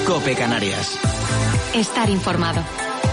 COPE Canarias. Estar informado.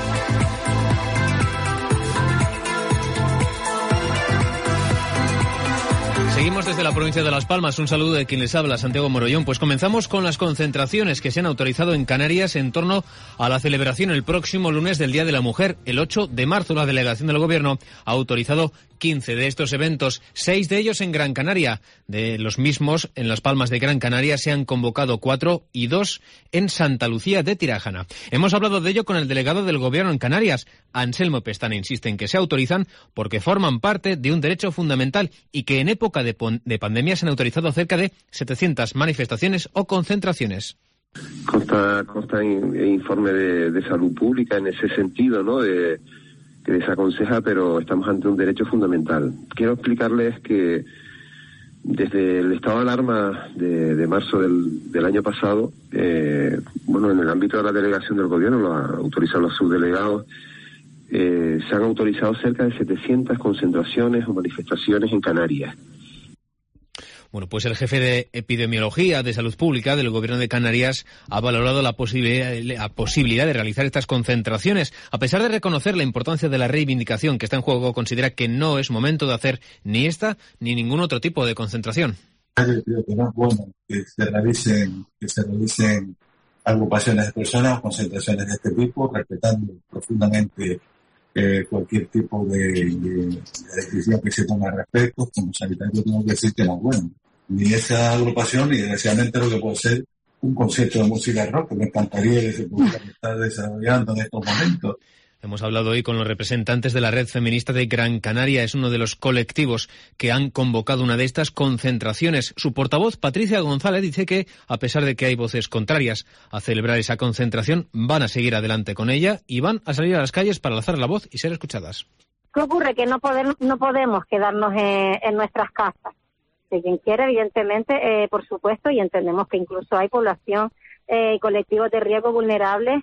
Seguimos desde la provincia de Las Palmas. Un saludo de quien les habla, Santiago Morollón. Pues comenzamos con las concentraciones que se han autorizado en Canarias en torno a la celebración el próximo lunes del Día de la Mujer. El 8 de marzo la delegación del Gobierno ha autorizado 15 de estos eventos, 6 de ellos en Gran Canaria. De los mismos, en Las Palmas de Gran Canaria se han convocado 4 y 2 en Santa Lucía de Tirájana. Hemos hablado de ello con el delegado del Gobierno en Canarias. Anselmo Pestana insiste en que se autorizan porque forman parte de un derecho fundamental y que en época de pandemia se han autorizado cerca de 700 manifestaciones o concentraciones. Consta informe de salud pública en ese sentido, ¿no? Que desaconseja, pero estamos ante un derecho fundamental. Quiero explicarles que desde el estado de alarma de marzo del año pasado, en el ámbito de la delegación del Gobierno, lo han autorizado los subdelegados, se han autorizado cerca de 700 concentraciones o manifestaciones en Canarias. Bueno, pues el jefe de Epidemiología de Salud Pública del Gobierno de Canarias ha valorado la posibilidad de realizar estas concentraciones. A pesar de reconocer la importancia de la reivindicación que está en juego, considera que no es momento de hacer ni esta ni ningún otro tipo de concentración. Yo creo que no es bueno que se realicen agrupaciones de personas, concentraciones de este tipo, respetando profundamente cualquier tipo de decisión que se tome al respecto. Como sanitario tengo que decir que no es bueno. Ni esa agrupación, ni desgraciadamente lo que puede ser un concierto de música rock, que me encantaría que se pudiera estar desarrollando en estos momentos. Hemos hablado hoy con los representantes de la Red Feminista de Gran Canaria. Es uno de los colectivos que han convocado una de estas concentraciones. Su portavoz, Patricia González, dice que, a pesar de que hay voces contrarias a celebrar esa concentración, van a seguir adelante con ella y van a salir a las calles para alzar la voz y ser escuchadas. ¿Qué ocurre? Que no podemos quedarnos en nuestras casas. Si quien quiere, evidentemente, por supuesto, y entendemos que incluso hay población, colectivos de riesgo vulnerables,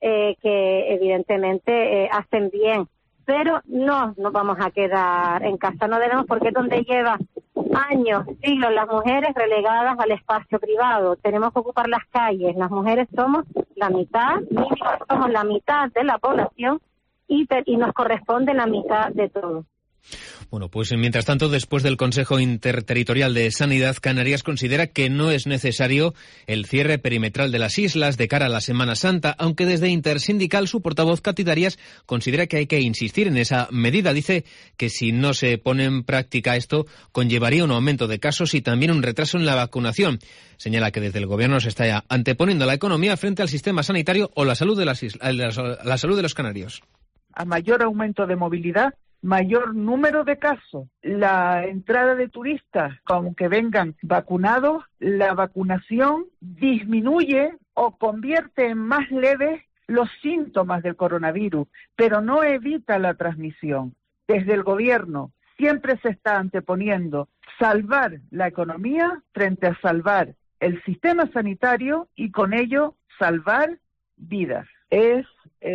que evidentemente hacen bien, pero no nos vamos a quedar en casa, no debemos, porque es donde lleva años, siglos las mujeres relegadas al espacio privado. Tenemos que ocupar las calles. Las mujeres somos la mitad, somos la mitad de la población y nos corresponde la mitad de todo. Bueno, pues mientras tanto, después del Consejo Interterritorial de Sanidad, Canarias considera que no es necesario el cierre perimetral de las islas de cara a la Semana Santa, aunque desde Intersindical su portavoz Katy Darias considera que hay que insistir en esa medida. Dice que si no se pone en práctica esto, conllevaría un aumento de casos y también un retraso en la vacunación. Señala que desde el Gobierno se está anteponiendo la economía frente al sistema sanitario o la salud de la salud de los canarios. A mayor aumento de movilidad, mayor número de casos, la entrada de turistas, aunque vengan vacunados, la vacunación disminuye o convierte en más leves los síntomas del coronavirus, pero no evita la transmisión. Desde el Gobierno siempre se está anteponiendo salvar la economía frente a salvar el sistema sanitario y con ello salvar vidas. Es,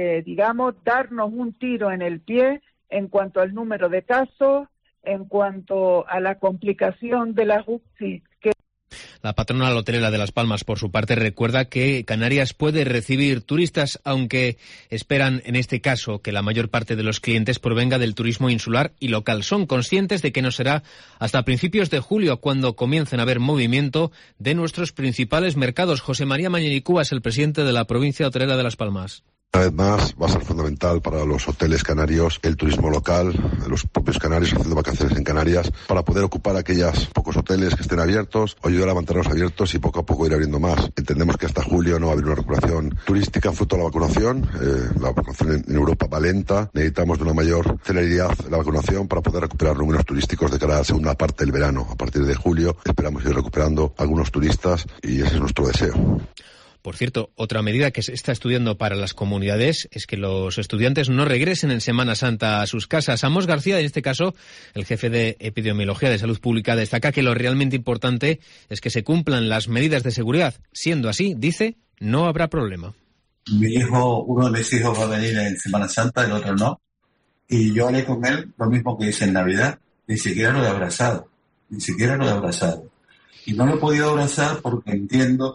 darnos un tiro en el pie en cuanto al número de casos, en cuanto a la complicación de la UCI. La patronal hotelera de Las Palmas, por su parte, recuerda que Canarias puede recibir turistas, aunque esperan, en este caso, que la mayor parte de los clientes provenga del turismo insular y local. Son conscientes de que no será hasta principios de julio cuando comiencen a haber movimiento de nuestros principales mercados. José María Mañericúa es el presidente de la provincia hotelera de Las Palmas. Una vez más, va a ser fundamental para los hoteles canarios el turismo local, los propios canarios haciendo vacaciones en Canarias, para poder ocupar aquellos pocos hoteles que estén abiertos, o ayudar a mantenerlos abiertos y poco a poco ir abriendo más. Entendemos que hasta julio no va a haber una recuperación turística fruto de la vacunación. La vacunación en Europa va lenta. Necesitamos de una mayor celeridad la vacunación para poder recuperar números turísticos de cara a la segunda parte del verano. A partir de julio esperamos ir recuperando algunos turistas y ese es nuestro deseo. Por cierto, otra medida que se está estudiando para las comunidades es que los estudiantes no regresen en Semana Santa a sus casas. Amos García, en este caso, el jefe de Epidemiología de Salud Pública, destaca que lo realmente importante es que se cumplan las medidas de seguridad. Siendo así, dice, no habrá problema. Uno de mis hijos va a venir en Semana Santa, el otro no. Y yo haré con él lo mismo que hice en Navidad. Ni siquiera lo he abrazado. Y no lo he podido abrazar porque entiendo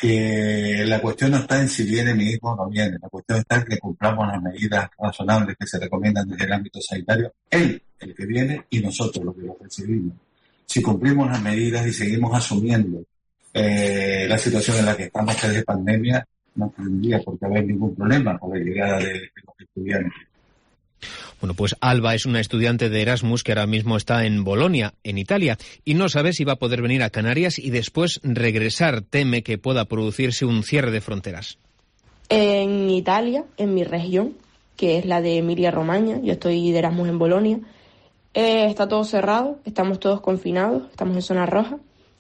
que la cuestión no está en si viene mi hijo o no viene, la cuestión está en que cumplamos las medidas razonables que se recomiendan desde el ámbito sanitario, él, el que viene, y nosotros, los que lo recibimos. Si cumplimos las medidas y seguimos asumiendo la situación en la que estamos desde pandemia, no tendría por qué haber ningún problema con la llegada de los estudiantes. Bueno, pues Alba es una estudiante de Erasmus que ahora mismo está en Bolonia, en Italia, y no sabe si va a poder venir a Canarias y después regresar. Teme que pueda producirse un cierre de fronteras. En Italia, en mi región, que es la de Emilia-Romagna, yo estoy de Erasmus en Bolonia, está todo cerrado, estamos todos confinados, estamos en zona roja,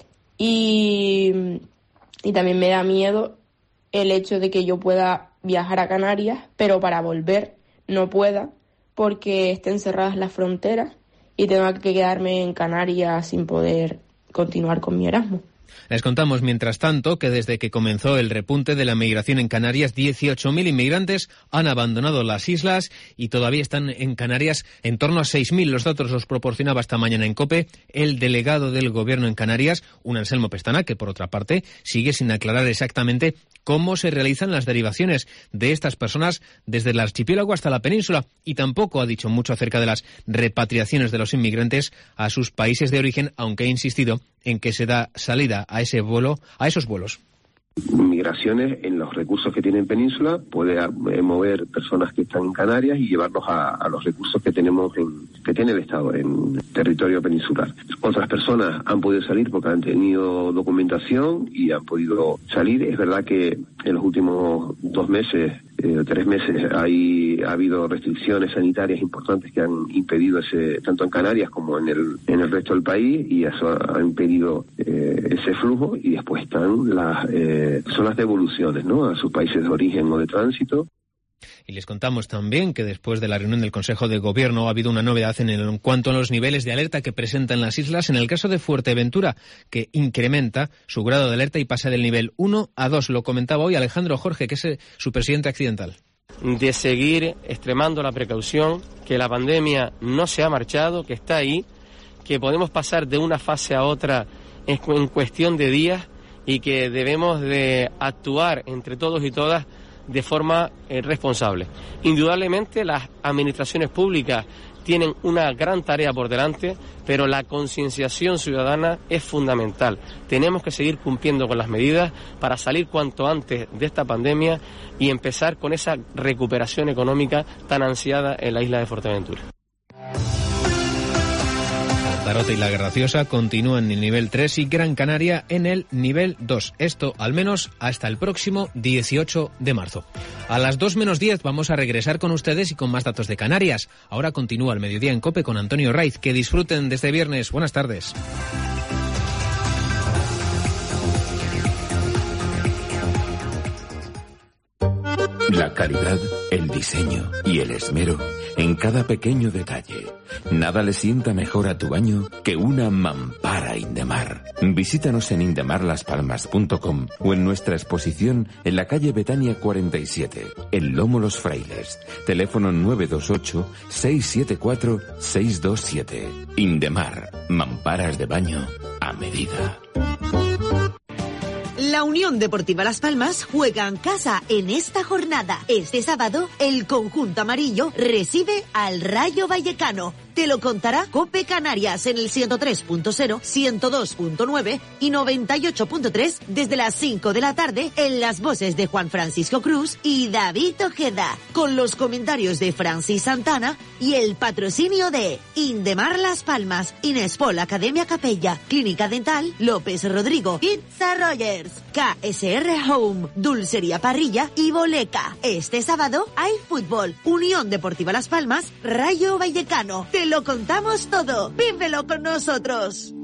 y también me da miedo el hecho de que yo pueda viajar a Canarias, pero para volver no pueda, porque estén cerradas las fronteras y tengo que quedarme en Canarias sin poder continuar con mi Erasmus. Les contamos, mientras tanto, que desde que comenzó el repunte de la migración en Canarias, 18.000 inmigrantes han abandonado las islas y todavía están en Canarias en torno a 6.000. Los datos los proporcionaba esta mañana en COPE el delegado del Gobierno en Canarias, un Anselmo Pestana, que por otra parte sigue sin aclarar exactamente cómo se realizan las derivaciones de estas personas desde el archipiélago hasta la península, y tampoco ha dicho mucho acerca de las repatriaciones de los inmigrantes a sus países de origen, aunque ha insistido en que se da salida a esos vuelos. Migraciones en los recursos que tiene en Península, puede mover personas que están en Canarias y llevarlos a los recursos que tenemos que tiene el Estado en territorio peninsular. Otras personas han podido salir porque han tenido documentación y han podido salir. Es verdad que en los últimos 2 meses, 3 meses, ha habido restricciones sanitarias importantes que han impedido tanto en Canarias como en el resto del país, y eso ha impedido ese flujo. Y después están son las devoluciones, ¿no?, a sus países de origen o de tránsito. Y les contamos también que después de la reunión del Consejo de Gobierno ha habido una novedad en cuanto a los niveles de alerta que presentan las islas. En el caso de Fuerteventura, que incrementa su grado de alerta y pasa del nivel 1 a 2. Lo comentaba hoy Alejandro Jorge, que es su presidente accidental. De seguir extremando la precaución, que la pandemia no se ha marchado, que está ahí, que podemos pasar de una fase a otra en cuestión de días, y que debemos de actuar entre todos y todas de forma responsable. Indudablemente las administraciones públicas tienen una gran tarea por delante, pero la concienciación ciudadana es fundamental. Tenemos que seguir cumpliendo con las medidas para salir cuanto antes de esta pandemia y empezar con esa recuperación económica tan ansiada en la isla de Fuerteventura. Lanzarote y La Graciosa continúan en el nivel 3 y Gran Canaria en el nivel 2. Esto al menos hasta el próximo 18 de marzo. A las 2 menos 10 vamos a regresar con ustedes y con más datos de Canarias. Ahora continúa el mediodía en COPE con Antonio Raiz. Que disfruten de este viernes. Buenas tardes. La calidad, el diseño y el esmero en cada pequeño detalle. Nada le sienta mejor a tu baño que una mampara Indemar. Visítanos en indemarlaspalmas.com o en nuestra exposición en la calle Betania 47, en Lomo Los Frailes. Teléfono 928-674-627. Indemar, mamparas de baño a medida. La Unión Deportiva Las Palmas juega en casa en esta jornada. Este sábado, el conjunto amarillo recibe al Rayo Vallecano. Te lo contará COPE Canarias en el 103.0, 102.9 y 98.3 desde las 5 de la tarde en las voces de Juan Francisco Cruz y David Ojeda, con los comentarios de Francis Santana y el patrocinio de Indemar Las Palmas, Inespol Academia Capella, Clínica Dental López Rodrigo, Pizza Rogers, KSR Home, Dulcería Parrilla y Boleca. Este sábado hay fútbol, Unión Deportiva Las Palmas, Rayo Vallecano. Te lo contamos todo. Vívelo con nosotros.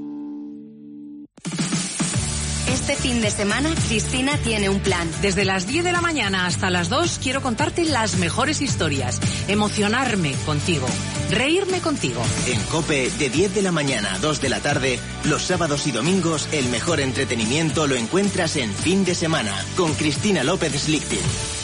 Este fin de semana, Cristina tiene un plan. Desde las 10 de la mañana hasta las 2 quiero contarte las mejores historias, emocionarme contigo, reírme contigo. En COPE, de 10 de la mañana a 2 de la tarde, los sábados y domingos, el mejor entretenimiento lo encuentras en Fin de Semana, con Cristina López Slichting.